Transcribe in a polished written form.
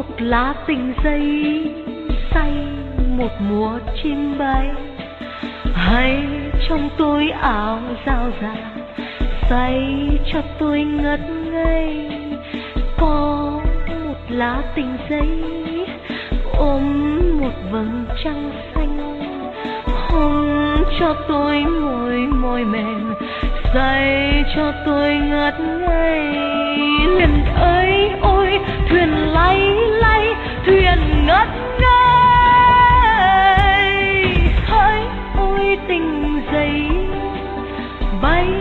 lá tình giấy say một mùa chim bay, hay trong tôi áo dao dà say cho tôi ngất ngây. Có một lá tình giấy ôm một vầng trăng xanh, hôn cho tôi môi môi mềm, say cho tôi ngất ngây. Thuyền ơi ôi thuyền lay lay, thuyền ngất ngây. Hỡi ôi tình giấy bay